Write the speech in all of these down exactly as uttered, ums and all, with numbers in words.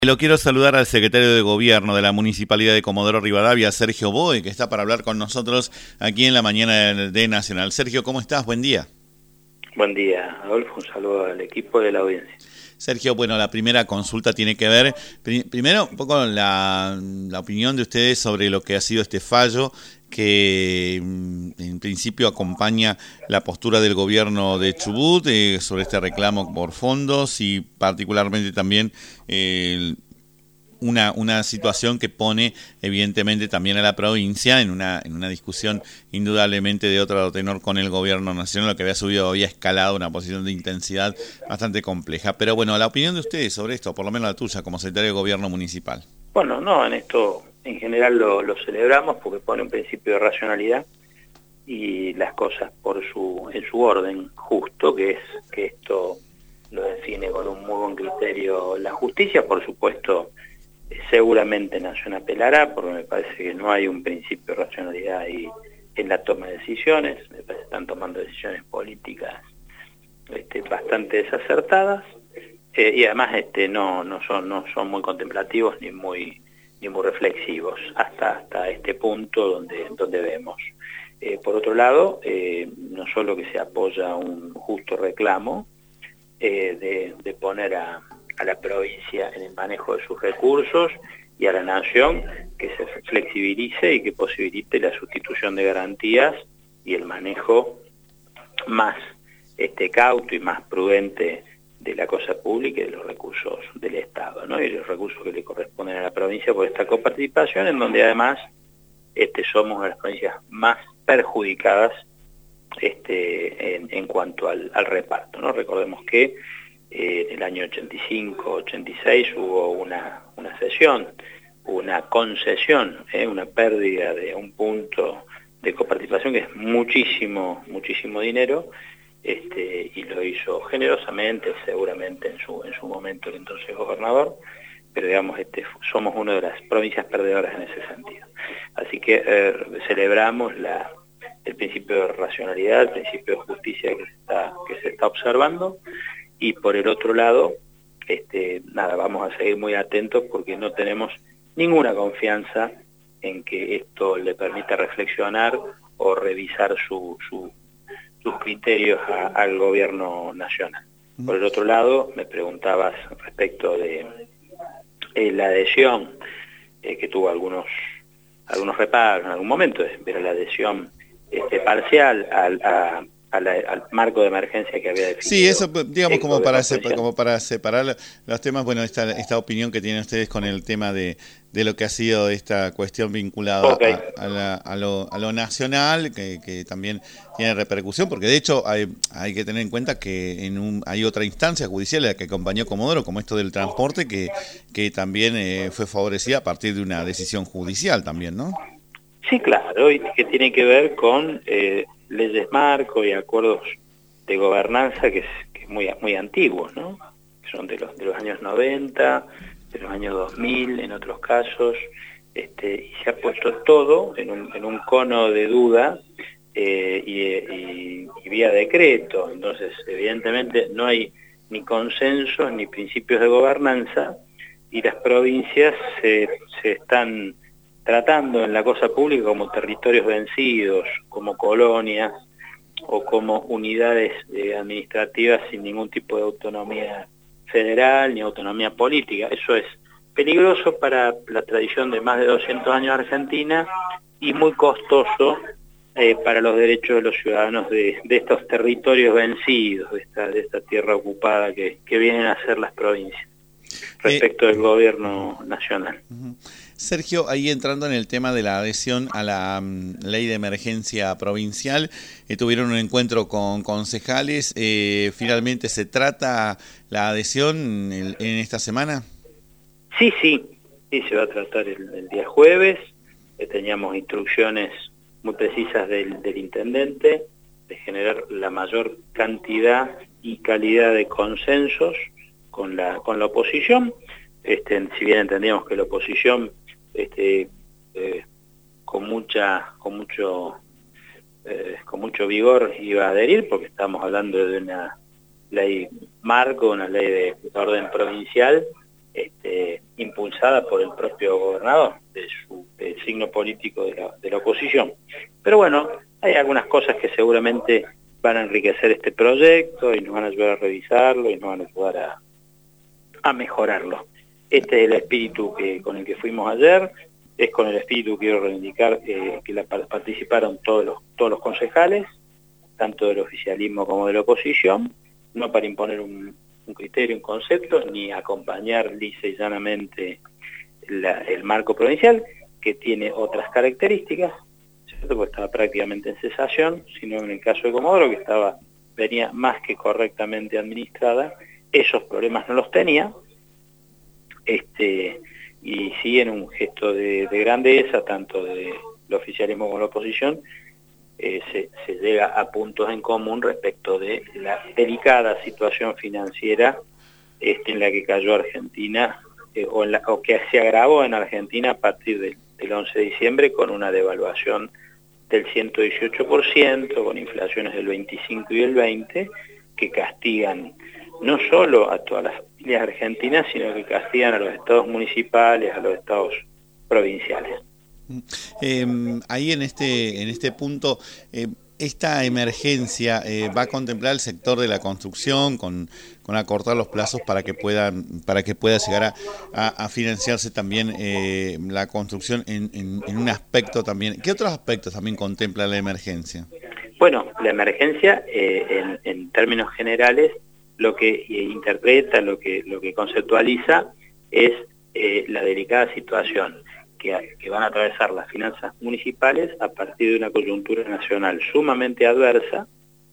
Lo quiero saludar al secretario de Gobierno de la Municipalidad de Comodoro Rivadavia, Sergio Boe, que está para hablar con nosotros aquí en la mañana de Nacional. Sergio, ¿cómo estás? Buen día. Buen día, Adolfo. Un saludo al equipo de la audiencia. Sergio, bueno, la primera consulta tiene que ver, pri primero, un poco la, la opinión de ustedes sobre lo que ha sido este fallo, que en principio acompaña la postura del gobierno de Chubut eh, sobre este reclamo por fondos y particularmente también eh, una, una situación que pone evidentemente también a la provincia en una, en una discusión indudablemente de otro tenor con el gobierno nacional, lo que había subido, había escalado una posición de intensidad bastante compleja. Pero bueno, la opinión de ustedes sobre esto, por lo menos la tuya como secretario de Gobierno municipal. Bueno, no, en esto en general lo, lo celebramos porque pone un principio de racionalidad y las cosas por su en su orden justo, que es que esto lo define con un muy buen criterio la justicia. Por supuesto, seguramente Nación apelará, porque me parece que no hay un principio de racionalidad ahí en la toma de decisiones. Me parece que están tomando decisiones políticas este, bastante desacertadas. Eh, y además este, no, no, son, no son muy contemplativos ni muy, ni muy reflexivos hasta, hasta este punto donde, donde vemos. Eh, por otro lado, eh, no solo que se apoya un justo reclamo eh, de, de poner a, a la provincia en el manejo de sus recursos y a la nación que se flexibilice y que posibilite la sustitución de garantías y el manejo más este, cauto y más prudente de la cosa pública y de los recursos del Estado, ¿no? Y los recursos que le corresponden a la provincia por esta coparticipación, en donde además este, somos una de las provincias más perjudicadas este, en, en cuanto al, al reparto, ¿no? Recordemos que eh, en el año ochenta y cinco, ochenta y seis hubo una, una cesión, una concesión, ¿eh? una pérdida de un punto de coparticipación que es muchísimo, muchísimo dinero. Este, y lo hizo generosamente, seguramente en su en su momento el entonces gobernador, pero digamos este somos una de las provincias perdedoras en ese sentido. Así que eh, celebramos la, el principio de racionalidad, el principio de justicia que se está, que se está observando, y por el otro lado, este, nada, vamos a seguir muy atentos porque no tenemos ninguna confianza en que esto le permita reflexionar o revisar su, su sus criterios a, al gobierno nacional. Por el otro lado, me preguntabas respecto de eh, la adhesión, eh, que tuvo algunos algunos reparos en algún momento, pero la adhesión este, parcial al, a, a la, al marco de emergencia que había definido. Sí, eso, digamos, como para, separ, como para separar los temas, bueno, esta, esta opinión que tienen ustedes con el tema de, de lo que ha sido esta cuestión vinculada okay. a, a, la, a, lo, a lo nacional, que, que también tiene repercusión, porque de hecho hay, hay que tener en cuenta que en un, hay otra instancia judicial a la que acompañó Comodoro, como esto del transporte, que, que también eh, fue favorecida a partir de una decisión judicial también, ¿no? Sí, claro, y que tiene que ver con eh, leyes marco y acuerdos de gobernanza que es, que es muy, muy antiguos, ¿no? Que son de los, de los años noventa, de los años dos mil en otros casos, este, y se ha puesto todo en un, en un cono de duda eh, y, y, y vía decreto. Entonces, evidentemente no hay ni consensos ni principios de gobernanza y las provincias se, se están tratando en la cosa pública como territorios vencidos, como colonias o como unidades eh, administrativas sin ningún tipo de autonomía federal ni autonomía política. Eso es peligroso para la tradición de más de doscientos años de Argentina y muy costoso eh, para los derechos de los ciudadanos de, de estos territorios vencidos, de esta, de esta tierra ocupada que, que vienen a ser las provincias, respecto eh, del gobierno nacional. Uh-huh. Sergio, ahí entrando en el tema de la adhesión a la um, ley de emergencia provincial, eh, tuvieron un encuentro con concejales, eh, ¿finalmente se trata la adhesión en, en esta semana? Sí, sí, sí, se va a tratar el, el día jueves, eh, teníamos instrucciones muy precisas del, del intendente de generar la mayor cantidad y calidad de consensos con la, con la oposición. Este, si bien entendíamos que la oposición este, eh, con mucha, con mucho, eh, con mucho vigor iba a adherir, porque estamos hablando de una ley marco, una ley de orden provincial, este, impulsada por el propio gobernador, de su del signo político de la, de la oposición. Pero bueno, hay algunas cosas que seguramente van a enriquecer este proyecto y nos van a ayudar a revisarlo y nos van a ayudar a, a mejorarlo. Este es el espíritu que, con el que fuimos ayer, es con el espíritu que quiero reivindicar eh, que la, participaron todos los, todos los concejales, tanto del oficialismo como de la oposición, no para imponer un, un criterio, un concepto, ni acompañar lisa y llanamente la, el marco provincial, que tiene otras características, ¿cierto? Porque estaba prácticamente en cesación, sino en el caso de Comodoro, que estaba venía más que correctamente administrada, esos problemas no los tenía, este, y sí en un gesto de, de grandeza, tanto del oficialismo como de la oposición, eh, se, se llega a puntos en común respecto de la delicada situación financiera este, en la que cayó Argentina, eh, o, en la, o que se agravó en Argentina a partir de, del once de diciembre, con una devaluación del ciento dieciocho por ciento, con inflaciones del veinticinco por ciento y el veinte por ciento, que castigan no solo a todas las familias argentinas, sino que castigan a los estados municipales, a los estados provinciales. Eh, ahí en este, en este punto, eh, esta emergencia eh, va a contemplar el sector de la construcción con, con acortar los plazos para que puedan, para que pueda llegar a, a, a financiarse también eh, la construcción en, en, en un aspecto también. ¿Qué otros aspectos también contempla la emergencia? Bueno, la emergencia eh, en, en términos generales lo que eh, interpreta, lo que, lo que conceptualiza es eh, la delicada situación que, que van a atravesar las finanzas municipales a partir de una coyuntura nacional sumamente adversa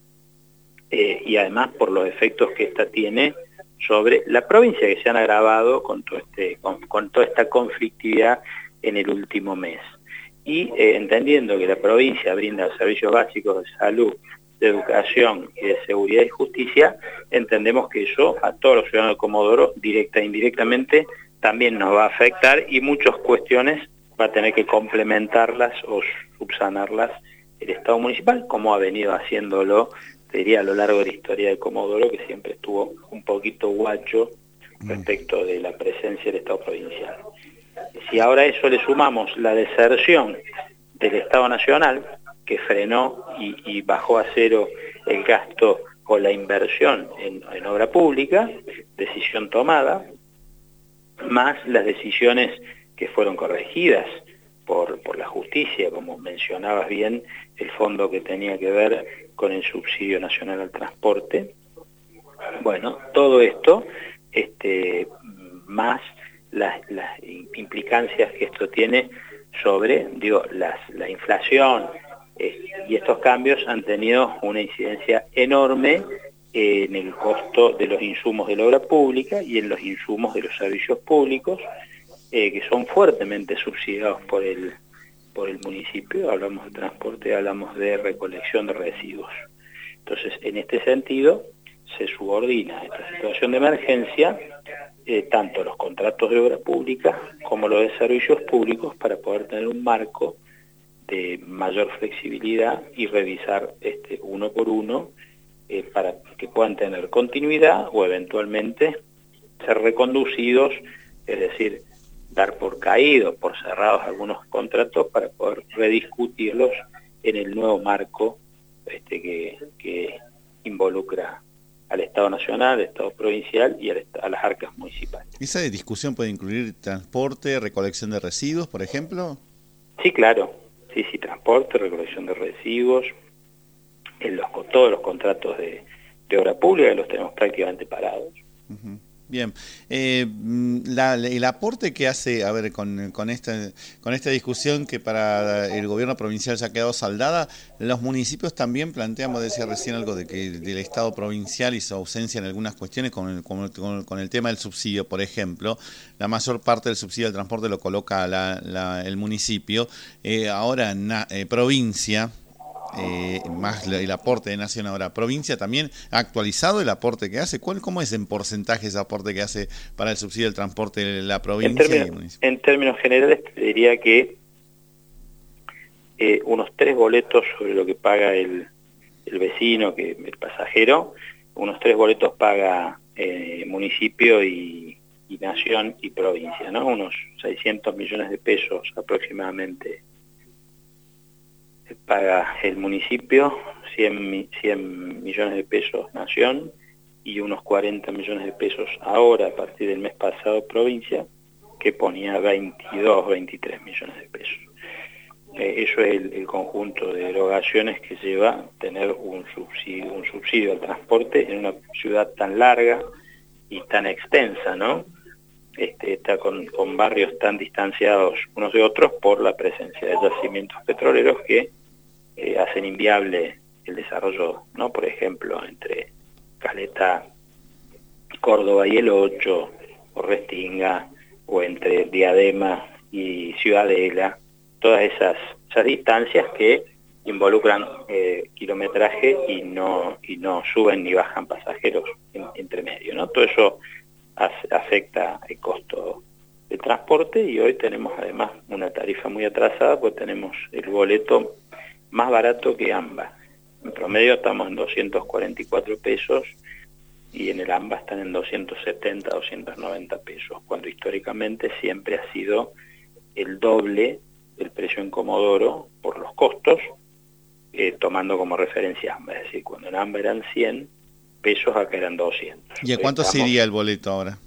eh, y además por los efectos que esta tiene sobre la provincia, que se han agravado con, todo este, con, con toda esta conflictividad en el último mes. Y eh, entendiendo que la provincia brinda servicios básicos de salud, de educación y de seguridad y justicia, entendemos que eso a todos los ciudadanos de Comodoro, directa e indirectamente, también nos va a afectar y muchas cuestiones va a tener que complementarlas o subsanarlas el Estado municipal, como ha venido haciéndolo, te diría, a lo largo de la historia de Comodoro, que siempre estuvo un poquito guacho respecto de la presencia del Estado provincial. Si ahora a eso le sumamos la deserción del Estado Nacional, que frenó y, y bajó a cero el gasto o la inversión en, en obra pública, decisión tomada, más las decisiones que fueron corregidas por, por la justicia, como mencionabas bien, el fondo que tenía que ver con el subsidio nacional al transporte. Bueno, todo esto, este, más las, las implicancias que esto tiene sobre, digo, las, la inflación, eh, y estos cambios han tenido una incidencia enorme eh, en el costo de los insumos de la obra pública y en los insumos de los servicios públicos, eh, que son fuertemente subsidiados por el, por el municipio. Hablamos de transporte, hablamos de recolección de residuos. Entonces, en este sentido, se subordina esta situación de emergencia eh, tanto los contratos de obra pública como los de servicios públicos, para poder tener un marco de mayor flexibilidad y revisar este uno por uno eh, para que puedan tener continuidad o eventualmente ser reconducidos, es decir, dar por caídos, por cerrados algunos contratos para poder rediscutirlos en el nuevo marco este, que, que involucra al Estado Nacional, al Estado Provincial y al, a las arcas municipales. ¿Esa discusión puede incluir transporte, recolección de residuos, por ejemplo? Sí, claro. Sí, sí, transporte, recolección de residuos, en los, todos los contratos de, de obra pública los tenemos prácticamente parados. Uh-huh. Bien, eh, la, el aporte que hace, a ver, con, con, esta, con esta discusión que para el gobierno provincial ya ha quedado saldada, los municipios también plantean, vos decías recién algo de que del Estado provincial y su ausencia en algunas cuestiones con el, con, con, con el tema del subsidio, por ejemplo, la mayor parte del subsidio del transporte lo coloca la, la, el municipio, eh, ahora na, eh, provincia... Eh, más el aporte de Nación ahora, provincia también ha actualizado el aporte que hace. ¿Cuál, cómo es en porcentaje ese aporte que hace para el subsidio del transporte de la provincia? En términos, en términos generales te diría que eh, unos tres boletos sobre lo que paga el, el vecino, que el pasajero, unos tres boletos paga eh, municipio y, y nación y provincia, ¿no? Unos seiscientos millones de pesos aproximadamente paga el municipio, cien, cien millones de pesos nación y unos cuarenta millones de pesos ahora, a partir del mes pasado, provincia, que ponía veintidós, veintitrés millones de pesos. Eh, eso es el, el conjunto de erogaciones que lleva a tener un subsidio, un subsidio al transporte en una ciudad tan larga y tan extensa, ¿no? Este, está con, con barrios tan distanciados unos de otros por la presencia de yacimientos petroleros que eh, hacen inviable el desarrollo, ¿no? Por ejemplo, entre Caleta, Córdoba y el Ocho, o Restinga, o entre Diadema y Ciudadela, todas esas, esas distancias que involucran eh, kilometraje y no, y no suben ni bajan pasajeros en, entre medio, ¿no? Todo eso hace, afecta el costo de transporte y hoy tenemos además una tarifa muy atrasada, pues tenemos el boleto más barato que AMBA. En promedio estamos en doscientos cuarenta y cuatro pesos y en el AMBA están en doscientos setenta, doscientos noventa pesos, cuando históricamente siempre ha sido el doble del precio en Comodoro por los costos, eh, tomando como referencia AMBA, es decir, cuando en AMBA eran cien pesos, acá eran doscientos. ¿Y a cuánto Estamos, sería el boleto ahora?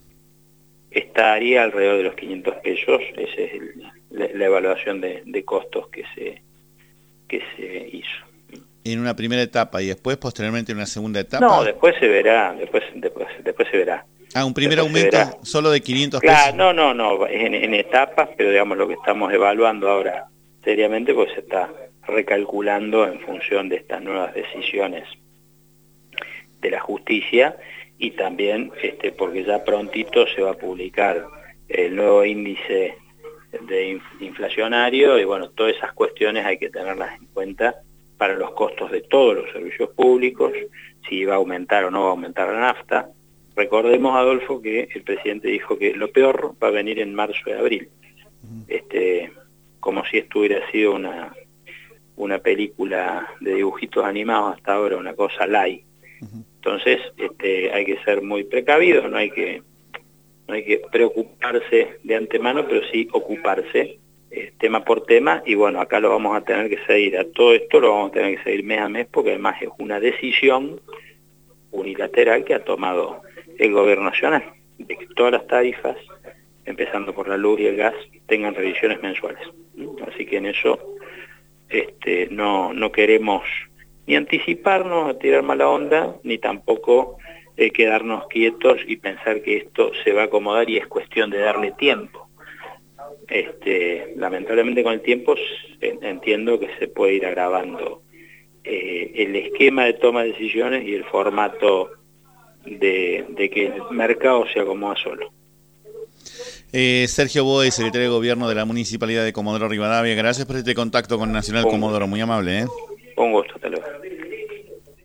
Estaría alrededor de los quinientos pesos, esa es el, la, la evaluación de, de costos que se, que se hizo. En una primera etapa y después posteriormente en una segunda etapa. No, después se verá, después después después se verá. Ah, un primer después aumento solo de quinientos claro, pesos. No, no, no, en, en etapas, pero digamos lo que estamos evaluando ahora seriamente, pues se está recalculando en función de estas nuevas decisiones de la justicia y también este porque ya prontito se va a publicar el nuevo índice de inflacionario y bueno, todas esas cuestiones hay que tenerlas en cuenta para los costos de todos los servicios públicos, si va a aumentar o no va a aumentar la nafta. Recordemos, Adolfo, que el presidente dijo que lo peor va a venir en marzo y abril, este, como si esto hubiera sido una, una película de dibujitos animados hasta ahora, una cosa light. Entonces este, hay que ser muy precavido, no hay que, no hay que preocuparse de antemano, pero sí ocuparse Eh, tema por tema, y bueno, acá lo vamos a tener que seguir, a todo esto lo vamos a tener que seguir mes a mes, porque además es una decisión unilateral que ha tomado el gobierno nacional, de que todas las tarifas, empezando por la luz y el gas, tengan revisiones mensuales. Así que en eso este, no, no queremos ni anticiparnos a tirar mala onda, ni tampoco eh, quedarnos quietos y pensar que esto se va a acomodar y es cuestión de darle tiempo. Este, lamentablemente con el tiempo entiendo que se puede ir agravando eh, el esquema de toma de decisiones y el formato de, de que el mercado se acomoda solo. Eh, Sergio Boe, secretario de Gobierno de la Municipalidad de Comodoro Rivadavia, gracias por este contacto con Nacional Un, Comodoro, muy amable. ¿eh? Un gusto, hasta luego.